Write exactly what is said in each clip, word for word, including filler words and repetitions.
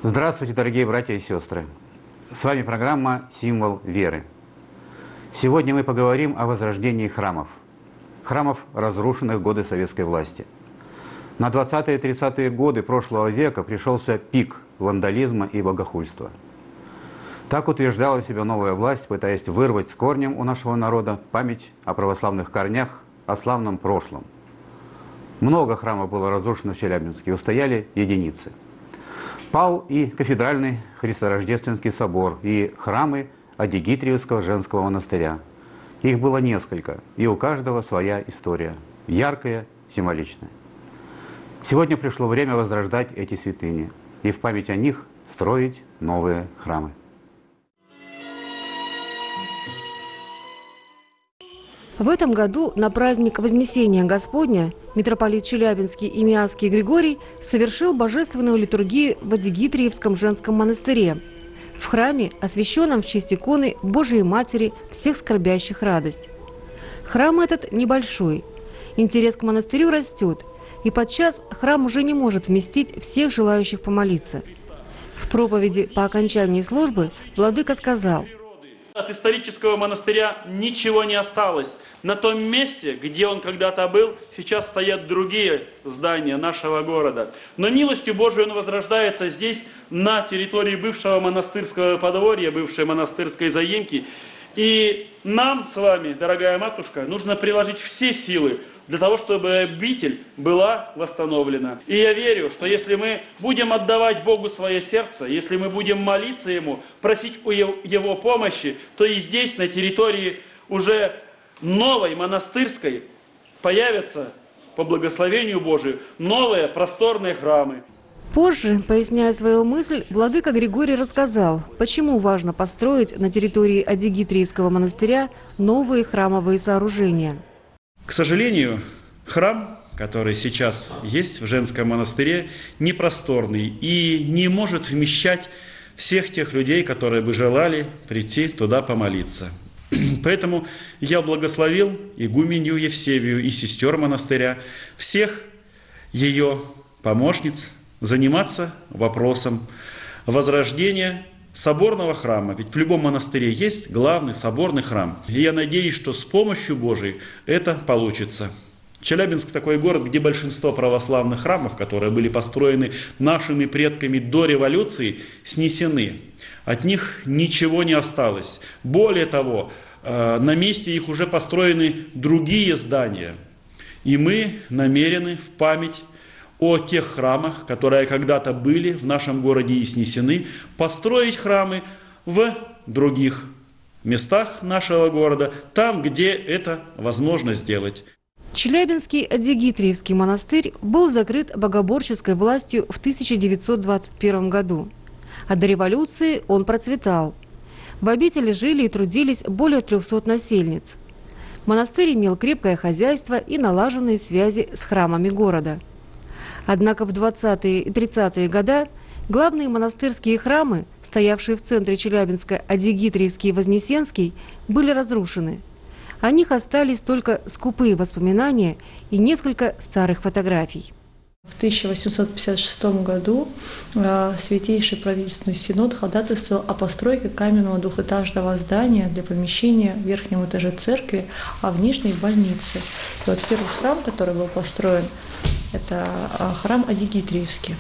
Здравствуйте, дорогие братья и сестры! С вами программа «Символ веры». Сегодня мы поговорим о возрождении храмов. Храмов, разрушенных в годы советской власти. На двадцатые-тридцатые годы прошлого века пришелся пик вандализма и богохульства. Так утверждала себя новая власть, пытаясь вырвать с корнем у нашего народа память о православных корнях, о славном прошлом. Много храмов было разрушено в Челябинске, устояли единицы. Пал и кафедральный Христорождественский собор, и храмы Адигитриевского женского монастыря. Их было несколько, и у каждого своя история, яркая, символичная. Сегодня пришло время возрождать эти святыни и в память о них строить новые храмы. В этом году на праздник Вознесения Господня митрополит Челябинский и Миасский Григорий совершил божественную литургию в Адигитриевском женском монастыре, в храме, освященном в честь иконы Божией Матери всех скорбящих радость. Храм этот небольшой. Интерес к монастырю растет, и подчас храм уже не может вместить всех желающих помолиться. В проповеди по окончании службы владыка сказал: от исторического монастыря ничего не осталось. На том месте, где он когда-то был, сейчас стоят другие здания нашего города. Но милостью Божией он возрождается здесь, на территории бывшего монастырского подворья, бывшей монастырской заимки. И нам с вами, дорогая матушка, нужно приложить все силы для того, чтобы обитель была восстановлена. И я верю, что если мы будем отдавать Богу свое сердце, если мы будем молиться Ему, просить у Его помощи, то и здесь, на территории уже новой монастырской, появятся, по благословению Божию, новые просторные храмы. Позже, поясняя свою мысль, владыка Григорий рассказал, почему важно построить на территории Адигитриевского монастыря новые храмовые сооружения. К сожалению, храм, который сейчас есть в женском монастыре, непросторный и не может вмещать всех тех людей, которые бы желали прийти туда помолиться. Поэтому я благословил игуменью Евсевию и сестер монастыря, всех ее помощниц, заниматься вопросом возрождения соборного храма. Ведь в любом монастыре есть главный соборный храм. И я надеюсь, что с помощью Божией это получится. Челябинск такой город, где большинство православных храмов, которые были построены нашими предками до революции, снесены. От них ничего не осталось. Более того, на месте их уже построены другие здания. И мы намерены в память о тех храмах, которые когда-то были в нашем городе и снесены, построить храмы в других местах нашего города, там, где это возможно сделать. Челябинский Адигитриевский монастырь был закрыт богоборческой властью в тысяча девятьсот двадцать первом году, а до революции он процветал. В обители жили и трудились более трехсот насельниц. Монастырь имел крепкое хозяйство и налаженные связи с храмами города. Однако в двадцатые и тридцатые годы главные монастырские храмы, стоявшие в центре Челябинска Адигитриевский и Вознесенский, были разрушены. О них остались только скупые воспоминания и несколько старых фотографий. В тысяча восемьсот пятьдесят шестом году Святейший правительственный синод ходатайствовал о постройке каменного двухэтажного здания для помещения в верхнем этаже церкви, а в нижней – больницы. И вот первый храм, который был построен, это храм Адигитриевский.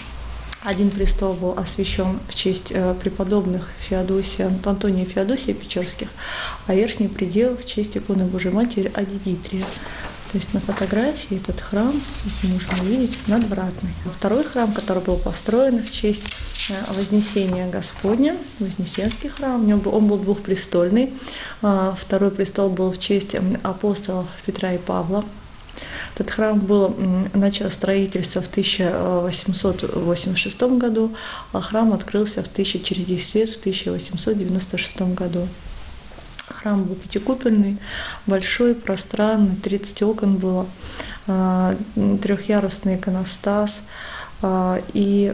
Один престол был освящен в честь преподобных Феодосия, Антония и Феодосия Печорских, а верхний предел в честь иконы Божией Матери Адигитрия. То есть на фотографии этот храм, можно видеть, надвратный. Второй храм, который был построен в честь Вознесения Господня, Вознесенский храм, у него был, он был двухпрестольный. Второй престол был в честь апостолов Петра и Павла. Этот храм был, начал строительство в тысяча восемьсот восемьдесят шестом году, а храм открылся в тысяча, через десять лет, в тысяча восемьсот девяносто шестом году. Храм был пятикупольный, большой, пространный, тридцать окон было, трехъярусный иконостас, И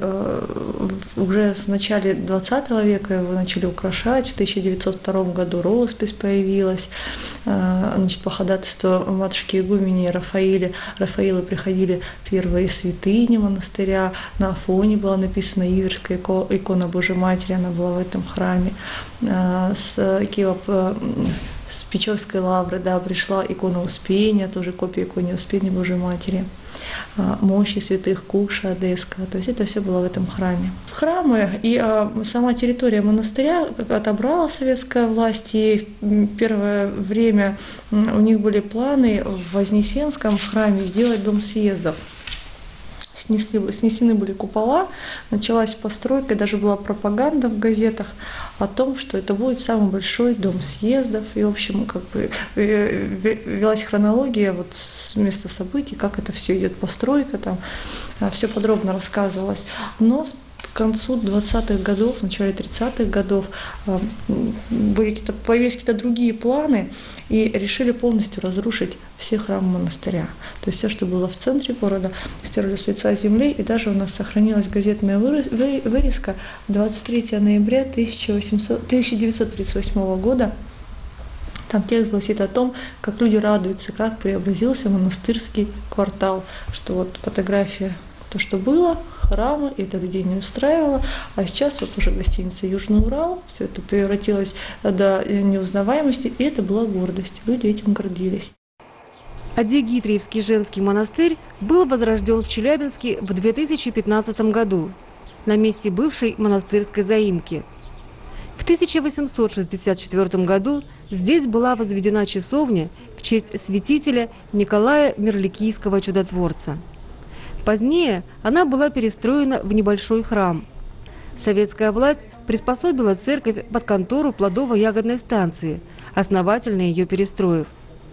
уже в начале двадцатого века его начали украшать. В тысяча девятьсот втором году роспись появилась. Значит, по ходатайству матушки игумени Рафаэля, Рафаэлы приходили первые святыни монастыря. На фоне была написана Иверская икона Божьей Матери, она была в этом храме. С Киева, с Печорской лавры, да, пришла икона Успения, тоже копия иконы Успения Божьей Матери. Мощи святых Куша, Одесского. То есть это все было в этом храме. Храмы и а, сама территория монастыря отобрала советская власть, и первое время у них были планы в Вознесенском храме сделать дом съездов. Снесли, снесены были купола, началась постройка, даже была пропаганда в газетах о том, что это будет самый большой дом съездов. И, в общем, как бы велась хронология вот с места событий, как это все идет, постройка, там все подробно рассказывалось. Но к концу двадцатых годов, в начале тридцатых годов были какие-то, появились какие-то другие планы, и решили полностью разрушить все храмы монастыря. То есть все, что было в центре города, стерли с лица земли, и даже у нас сохранилась газетная вырезка двадцать третьего ноября тысяча девятьсот тридцать восьмого года. Там текст гласит о том, как люди радуются, как преобразился монастырский квартал, что вот фотография, то, что было, храмы, и это людей не устраивало, а сейчас вот уже гостиница «Южный Урал», все это превратилось до неузнаваемости, и это была гордость, люди этим гордились. Адигитриевский женский монастырь был возрожден в Челябинске в две тысячи пятнадцатом году на месте бывшей монастырской заимки. В тысяча восемьсот шестьдесят четвёртом году здесь была возведена часовня в честь святителя Николая Мерликийского чудотворца. Позднее она была перестроена в небольшой храм. Советская власть приспособила церковь под контору плодово-ягодной станции, основательно ее перестроив.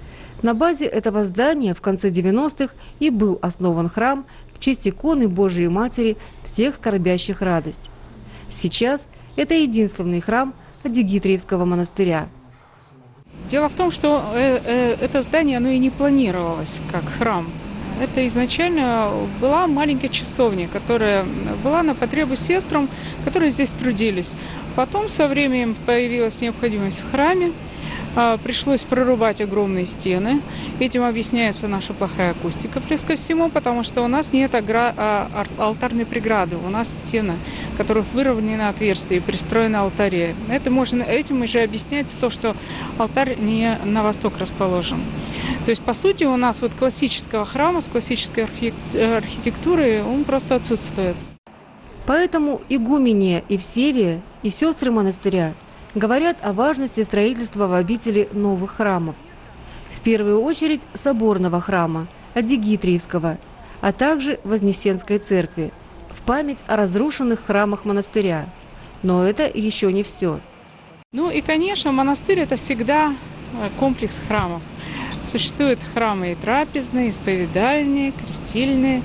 На базе этого здания в конце девяностых и был основан храм в честь иконы Божией Матери всех скорбящих радость. Сейчас это единственный храм Адигитриевского монастыря. Дело в том, что это здание оно и не планировалось как храм. Это изначально была маленькая часовня, которая была на потребу сестрам, которые здесь трудились. Потом со временем появилась необходимость в храме. Пришлось прорубать огромные стены. Этим объясняется наша плохая акустика, плюс ко всему, потому что у нас нет алтарной преграды. У нас стены, в которых выровнены отверстия и пристроены алтари. Это можно, этим уже объясняется то, что алтарь не на восток расположен. То есть, по сути, у нас вот классического храма с классической архитектурой он просто отсутствует. Поэтому игумения Евсевия и сестры монастыря говорят о важности строительства в обители новых храмов. В первую очередь соборного храма, Адигитриевского, а также Вознесенской церкви, в память о разрушенных храмах монастыря. Но это еще не все. Ну и, конечно, монастырь – это всегда комплекс храмов. Существуют храмы и трапезные, исповедальные, крестильные.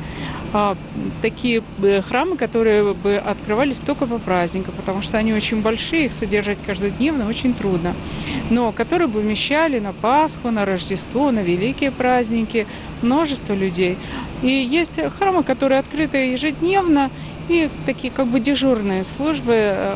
Такие храмы, которые бы открывались только по праздникам, потому что они очень большие, их содержать каждодневно очень трудно. Но которые бы вмещали на Пасху, на Рождество, на великие праздники множество людей. И есть храмы, которые открыты ежедневно, и такие как бы дежурные службы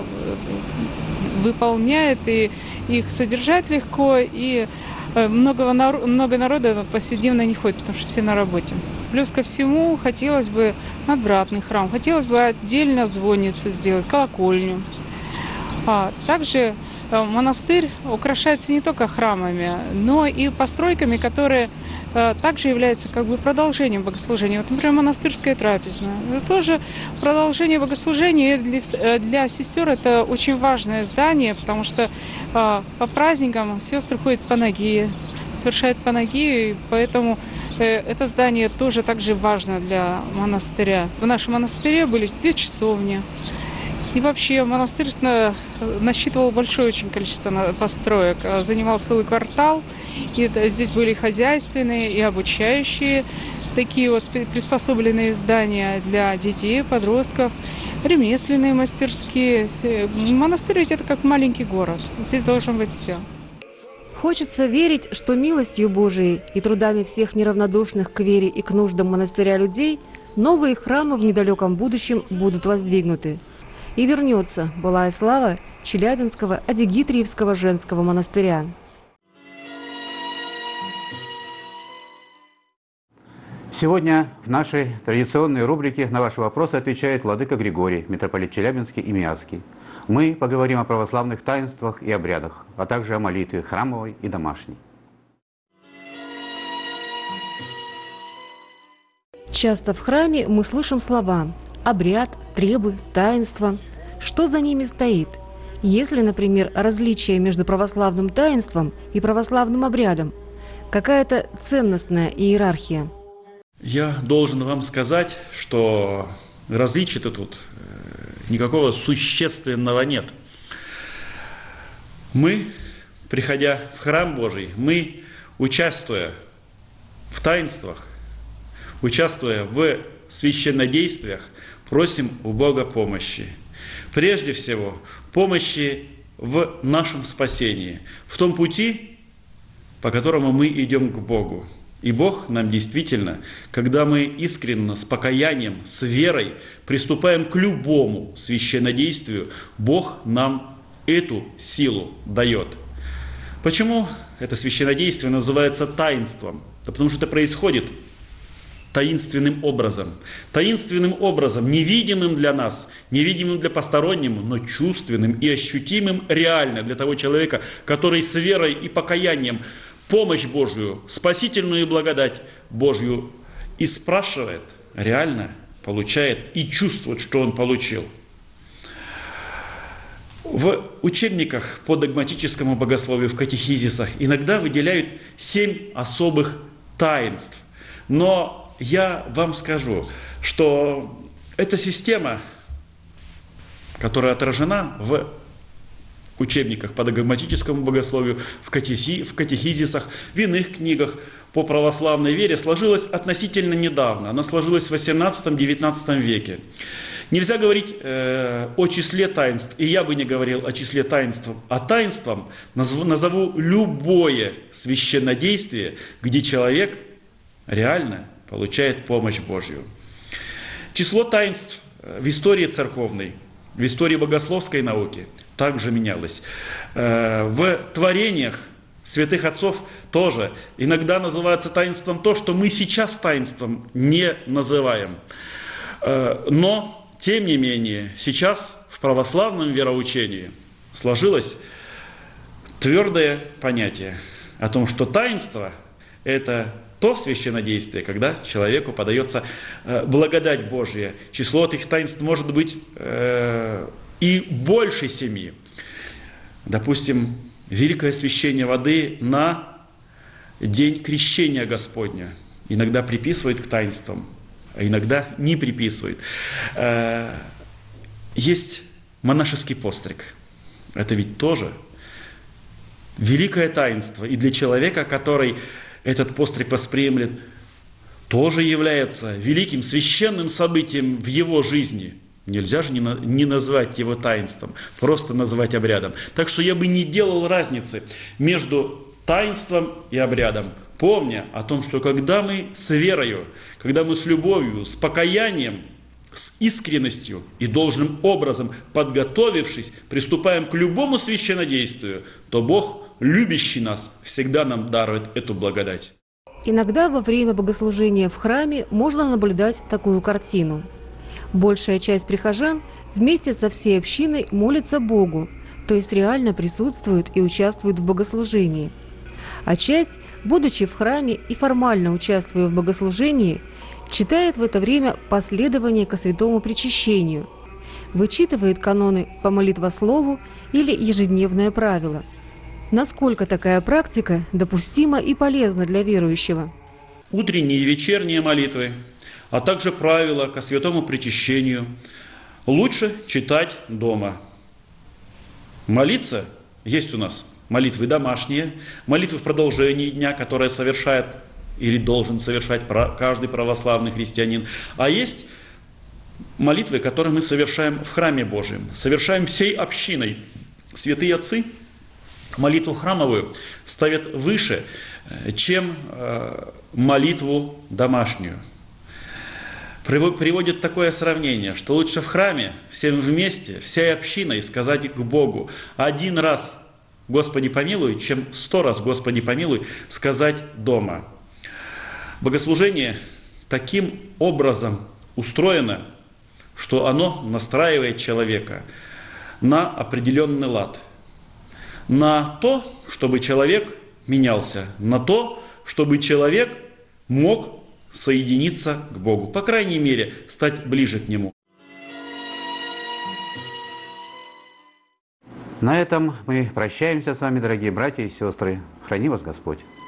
выполняют, и их содержать легко, и много, много народа повседневно не ходит, потому что все на работе. Плюс ко всему хотелось бы надвратный храм, хотелось бы отдельно звонницу сделать, колокольню. А также монастырь украшается не только храмами, но и постройками, которые также являются как бы продолжением богослужения. Вот, например, монастырская трапезная. Это тоже продолжение богослужения. Для, для сестер это очень важное здание, потому что по праздникам сестры ходят по ноге, совершают панагию, и поэтому это здание тоже также важно для монастыря. В нашем монастыре были две часовни. И вообще монастырь насчитывал большое очень количество построек, занимал целый квартал. И здесь были хозяйственные и обучающие, такие вот приспособленные здания для детей, подростков, ремесленные мастерские. Монастырь ведь это как маленький город, здесь должно быть все. Хочется верить, что милостью Божией и трудами всех неравнодушных к вере и к нуждам монастыря людей новые храмы в недалеком будущем будут воздвигнуты. И вернется былая слава Челябинского Адигитриевского женского монастыря. Сегодня в нашей традиционной рубрике на ваши вопросы отвечает владыка Григорий, митрополит Челябинский и Миасский. Мы поговорим о православных таинствах и обрядах, а также о молитве храмовой и домашней. Часто в храме мы слышим слова «обряд», «требы», «таинство». Что за ними стоит? Есть ли, например, различие между православным таинством и православным обрядом? Какая-то ценностная иерархия? Я должен вам сказать, что различия-то тут никакого существенного нет. Мы, приходя в храм Божий, мы, участвуя в таинствах, участвуя в священнодействиях, просим у Бога помощи. Прежде всего, помощи в нашем спасении, в том пути, по которому мы идем к Богу. И Бог нам действительно, когда мы искренне, с покаянием, с верой приступаем к любому священнодействию, Бог нам эту силу дает. Почему это священнодействие называется таинством? Да потому что это происходит таинственным образом. Таинственным образом, невидимым для нас, невидимым для постороннего, но чувственным и ощутимым реально для того человека, который с верой и покаянием помощь Божью, спасительную благодать Божью и спрашивает, реально получает и чувствует, что он получил. В учебниках по догматическому богословию, в катехизисах иногда выделяют семь особых таинств. Но я вам скажу, что эта система, которая отражена в учебниках по догматическому богословию, в, катехи, в катехизисах, в иных книгах по православной вере, сложилась относительно недавно. Она сложилась в восемнадцатом-девятнадцатом веке. Нельзя говорить э, о числе таинств, и я бы не говорил о числе таинств, а таинством назову, назову любое священнодействие, где человек реально получает помощь Божью. Число таинств в истории церковной, в истории богословской науки также менялось. В творениях святых отцов тоже иногда называется таинством то, что мы сейчас таинством не называем. Но, тем не менее, сейчас в православном вероучении сложилось твердое понятие о том, что таинство – это то священнодействие, когда человеку подается благодать Божия. Число этих таинств может быть и больше семи. Допустим, великое освящение воды на день крещения Господня иногда приписывают к таинствам, а иногда не приписывают. Есть монашеский постриг. Это ведь тоже великое таинство. И для человека, который этот постриг восприемлет, тоже является великим священным событием в его жизни. Нельзя же не, на, не назвать его таинством, просто назвать обрядом. Так что я бы не делал разницы между таинством и обрядом, помня о том, что когда мы с верою, когда мы с любовью, с покаянием, с искренностью и должным образом подготовившись, приступаем к любому священнодействию, то Бог, любящий нас, всегда нам дарует эту благодать. Иногда во время богослужения в храме можно наблюдать такую картину. Большая часть прихожан вместе со всей общиной молится Богу, то есть реально присутствует и участвует в богослужении. А часть, будучи в храме и формально участвуя в богослужении, читает в это время последование ко святому причащению, вычитывает каноны по молитвослову или ежедневное правило. Насколько такая практика допустима и полезна для верующего? Утренние и вечерние молитвы, а также правила ко святому причащению лучше читать дома. Молиться есть у нас молитвы домашние, молитвы в продолжении дня, которые совершает или должен совершать каждый православный христианин. А есть молитвы, которые мы совершаем в храме Божьем, совершаем всей общиной. Святые отцы молитву храмовую ставят выше, чем молитву домашнюю. приводит такое сравнение, что лучше в храме всем вместе, всей общиной сказать к Богу один раз «Господи помилуй», чем сто раз «Господи помилуй» сказать дома. Богослужение таким образом устроено, что оно настраивает человека на определенный лад, на то, чтобы человек менялся, на то, чтобы человек мог соединиться к Богу, по крайней мере, стать ближе к Нему. На этом мы прощаемся с вами, дорогие братья и сестры. Храни вас Господь.